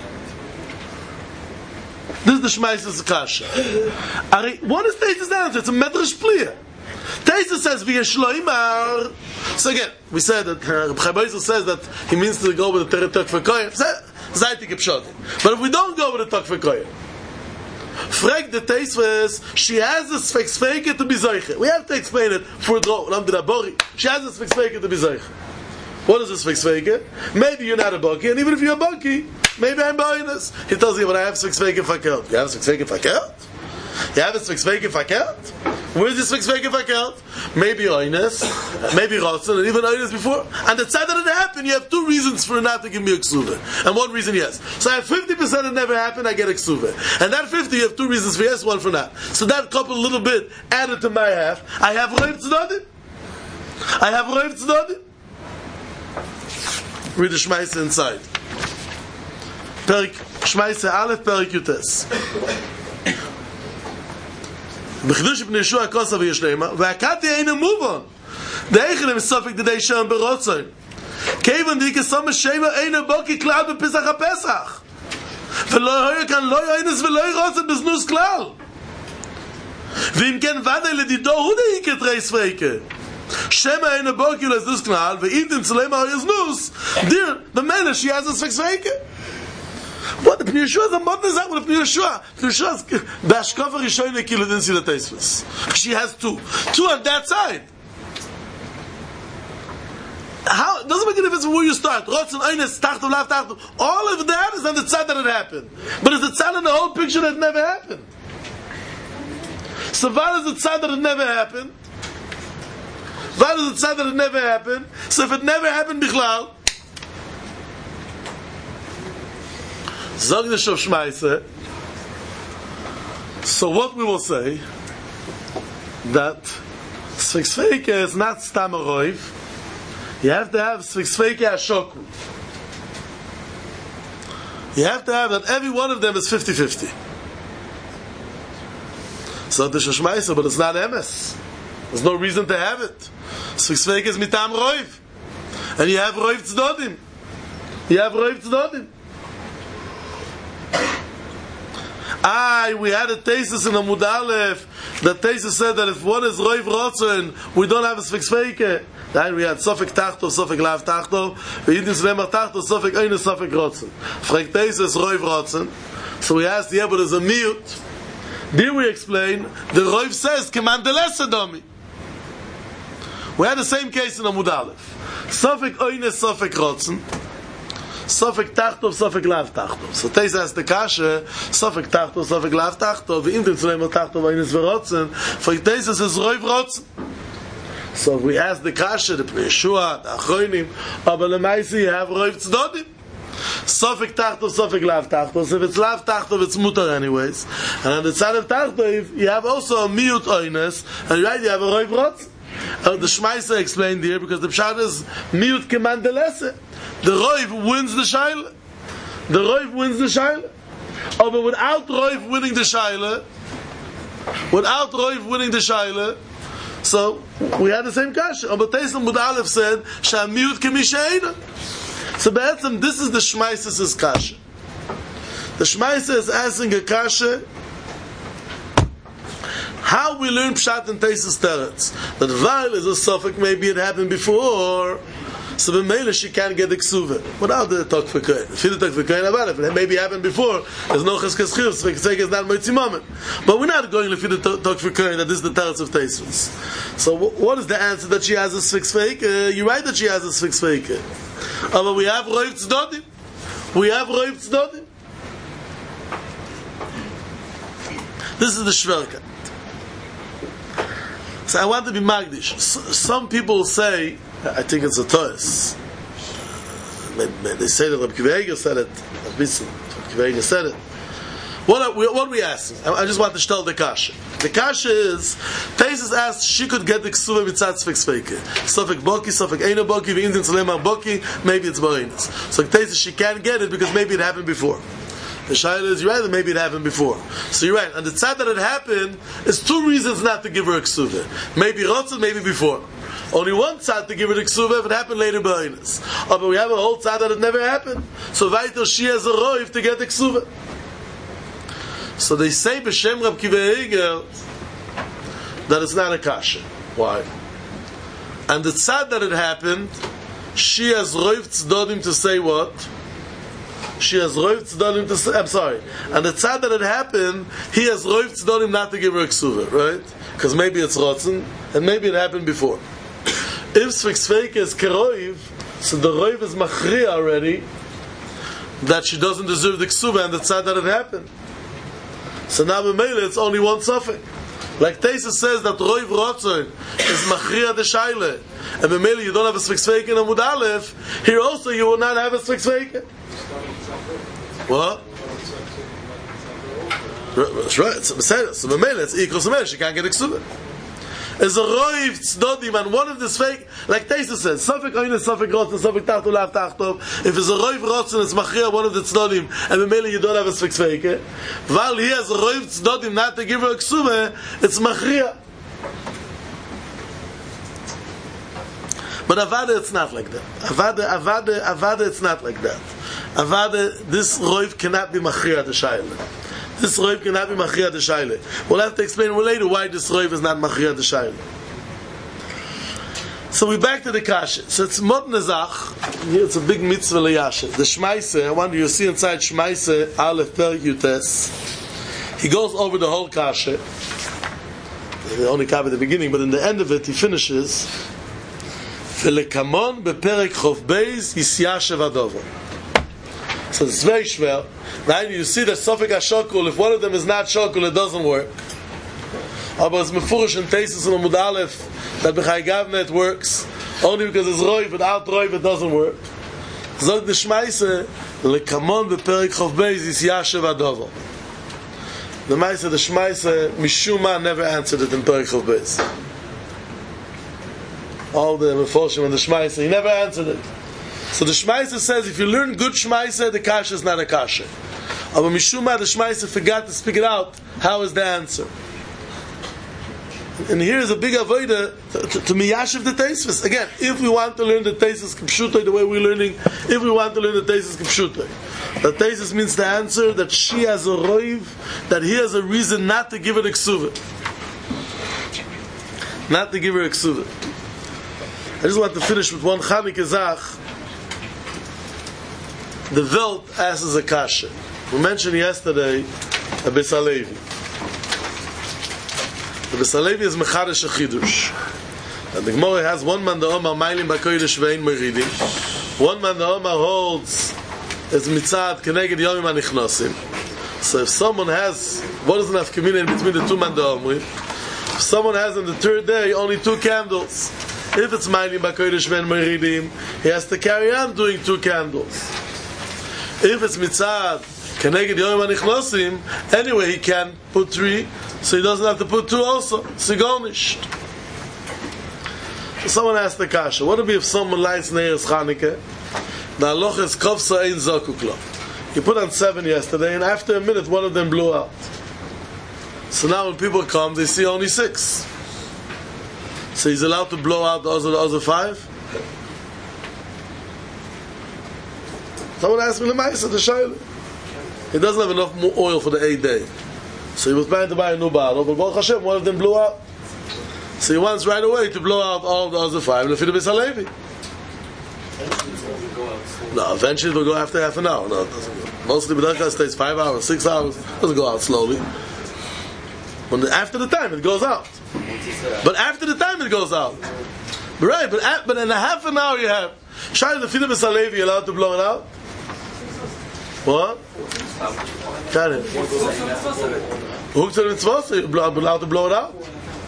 This is the Shmaise's kasha. What is Teisus' answer? It's a medrash pliya. Teisus says v'yeshloimar. So again, we said that Chaim says that he means to go with the Tuk for Koyim. But if we don't go with the Tuk for Koyim, Frek the Teisus, she has a sfeksfeike to be zoiche. We have to explain it for the She has a sfeksfeike to be zoiche. What is a sfeksfeike? Maybe you're not a baki, and even if you're a baki, maybe I'm buying this. He tells you, when I have sfeksfeike fakelt. You have a sfeksfeike fakelt? You have a sfeksfeike fakelt? Where is this sfeksfeike fakelt? Maybe oines, maybe rotzen, and even oines before. And the sad that it happened, you have two reasons for not to give me a ksuva. And one reason, yes. So I have 50% it never happened, I get a ksuva. And that 50, you have two reasons for yes, one for not. So that couple a little bit added to my half. I have roiv tzedadim. Read the Shmaise inside. Perik Shmaise Aleph, Perik Yutes. B'chidush Pnei Yeshua Kosa v'yeshleima, v'akati eina move on. The Eichelim is Sofik the day Shem Berotzon. Kevan Dik is some Shema Eine Boki Klal Bepesach HaPesach. ולא יהיה כאן לא יינס ולא ירוצן בזנוס כלל. ואם כן ודאי לדידו הוא דהיקת רייס פריקה. שמה אין הבוקי לזנוס כלל, ואם תמצלם הרי יזנוס, דיר, במילא שיהיה זה ספק ספיקה. What, the Yeshua is a modern example of Yeshua. Yeshua is the Ashkaf Rishon כאילו didn't see the tasteless. She has two on that side. How it doesn't make a difference where you start. Rotzen, Eines, Tachtum, Lav, Tachtum. All of that is on the side that it happened. But it's the side in the whole picture that it never happened. So why is the side that it never happened? Why is the side that it never happened? So if it never happened, Bichlal, Zog the Shov Shmaise. So what we will say, that Sfik is not Stam Roiv. You have to have Sfik Ashoku. You have to have that every one of them is 50-50. So the Shmaise, but it's not Emes. There's no reason to have it. Sfik is Mitam Roiv. And you have Roiv Tzdodim. We had a thesis in Amud Aleph. The thesis said that if one is Roiv Rotzen, we don't have a Sfik Sveike. Then we had Sofik Tachtov, Sofik Lav Tachtov, V'yidin Slemach Tachtov, Sofik Eine, Sofik Rotzen. Frek thesis Roiv Rotzen. So we asked, yeah, but there's a mute. There we explain, the Roiv says, Keman de Lesedomi. We had the same case in Amud Aleph. Sofik Eine, Sofik Rotzen. Sofik Tachtov, Sofik Lav Tachtov. So Teisa has the kasha, Sofik Tachtov, Sofik Lav Tachtov, V'yidin Slemach Tachtov, Eine, Sofik Rotzen. Frek Teisa says Roiv Rotzen. So we ask the kasha, the Pnei Yeshua, the Achronim, aber lemaisi you have Roiv Tzdodim. Sofik Tachtov, Sofik Lav Tachtov. So if it's Lav Tachtov, it's mutar anyways. And on the side of Tachtov, you have also a Miut Oines, and right, you have a Roiv Rotz. And the Shmaisa explained here, because the Pshat is Miut Keman de Lese. The Roiv wins the Shaila. But without Roiv winning the Shaila, so we had the same kasha. But Teisel Mud Aleph said, Shamiut Kemishaina. So be'etzem, this is the Shmaisis' kasha. The Shmaisa is asking a kasha, how we learn Pshat and Teisel Teretz. That Vail is a suffix, maybe it happened before, so b'meila she can't get the ksuva without the talk for kohen. If you talk for kohen about it, maybe it happened before. There's no cheskes chiyuv, so it's not moitzi moment. But we're not going to talk for kohen that this is the teretz of teisvus. So what is the answer that she has a sfix fake? You're right that she has a sfix fake. But we have roiv tzdodim. This is the shverka. So I want to be magdish. Some people say, I think it's a toys. They say that Rabbi Akiva Eiger said it. Rabbi Akiva Eiger said it. What are we asking? I just want to tell the kasha. The kasha is, Taisus asked she could get the ksuva mitzat sfik sveike. Sofik boki, sofik eina boki, v'indin tzalema boki, maybe it's barinas. So Taisus she can't get it because maybe it happened before. The shayla is, you're right, maybe it happened before. So you're right. And the tzad that it happened is two reasons not to give her a ksuva. Maybe rotzen, maybe before. Only one tzad to give her the ksuva if it happened later barinas. But we have a whole tzad that it never happened. So weiter she has a roiv to get the ksuva. So they say b'shem Rabbi Akiva Eiger that it's not a kasha. Why? And the tzad that it happened, she has roiv tzdodim to say what? She has roiv tzdodim to say, I'm sorry. And the tzad that it happened, he has roiv tzdodim not to give her a ksuva, right? Because maybe it's rotzen, and maybe it happened before. If sfik sveike is keroiv, so the roiv is machriya already that she doesn't deserve the ksuva and the tzad that it happened. So now b'meila it's only one suffix. Like Teisa says that Roiv Rotzen is Machriya de Shaila, and b'meila you don't have a Sfik Sveike in Amud Aleph, here also you will not have a Sfik Sveike. What? That's right, so b'meila it's Ikros B'meila, she can't get a Ksuba. Is a roiv tzdodim, and one of the fake, like Teisa says, Sofik Oine, Sofik Rotzen, Sofik Tachtov, Lav Tachtov. If it's a roiv Rotzen, it's machriya one of the tzdodim, and b'meila you don't have a sfik fake. While he has a roiv tzdodim not to give her a ksume, it's machriya. But Avada, it's not like that. Avada, it's not like that. Avada, this roiv cannot be machriya the shaila. This roiv cannot be machriya the shaila. We'll have to explain later why this roiv is not machriya the shaila. So we're back to the kasha. So it's mod nezach. Here it's a big mitzvah leyashe. The shmaise, I wonder you see inside shmaise aleph per yutes. He goes over the whole kasha. They only cover the beginning, but in the end of it he finishes. V'lekamon beperek chof beis yisyashev adovo. So it's very shver. Now you see the sofik hashokul. If one of them is not shokul, it doesn't work. Aber it's mefurish and tesis and amud aleph that b'chai gavne it works. Only because it's roiv, without roiv it doesn't work. Zog the shmaise lekamon beperek chof beis yisyashev adovo. The Maisa, the Shmaisa, Mishuma never answered it in Perek Chof Beis. All the Meforshim and the Shmaisa, he never answered it. So the Shmaisa says, if you learn good Shmaisa, the Kasha is not a Kasha. Aber Mishuma, the Shmaisa forgot to speak it out. How is the answer? And here is a big avodah to miyashiv the Teisvis. Again, if we want to learn the Teisvis Kipshutai the way we're learning, if we want to learn the Teisvis Kipshutai, the Teisvis means the answer that she has a roiv, that he has a reason not to give it a ksuva. Not to give her a ksuva. I just want to finish with one Chanukah Zach. The Welt asks a kasha. We mentioned yesterday a Beis Halevi. The Beis Halevi is Mecharish a Chidush. And the Gemara has one man the Omar Mailim Bakoidesh Ve'in Meridim. One man the Omar holds as Mitzad Keneged Yomim HaNichnosim. So if someone has, what is enough communion between the two man the Omrim? If someone has on the third day only 2 candles, if it's Mailim Bakoidesh Ve'in Meridim, he has to carry on doing 2 candles. If it's Mitzad Keneged Yomim HaNichnosim, anyway he can put 3, so he doesn't have to put 2 also. Sigonish. Someone asked the kasha, what would be if someone lights Neiros Chanukah? The halacha is Kovsa Ein Zakukla. He put on 7 yesterday, and after a minute, one of them blew out. So now when people come, they see only 6. So he's allowed to blow out the other 5? Someone asked me, the Shaila. He doesn't have enough oil for the 8th day. So he was planning to buy a new bottle, but Baruch Hashem, one of them blew out. So he wants right away to blow out all the other 5 and feed the Beis Halevi. No, eventually it will go after half an hour. No, it doesn't go. Mostly B'derech stays 5 hours, 6 hours. It doesn't go out slowly. After the time it goes out. But after the time it goes out. Right, but in a half an hour you have Shai the feed the Beis Halevi allowed to blow it out? What? Got it. Who said it's supposed to be allowed to blow it out?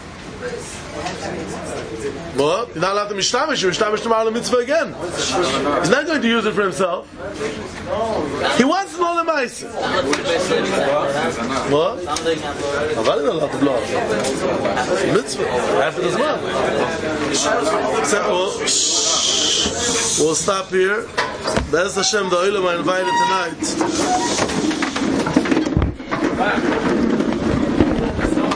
What? You're not allowed to mishtamish. You're mishtamish tomorrow the mitzvah again. He's not going to use it for himself. He wants to know the mice. What? I'm not allowed to blow it. Mitzvah. After this month. So, we'll stop here. Be'ez Hashem, the Olam I invited tonight.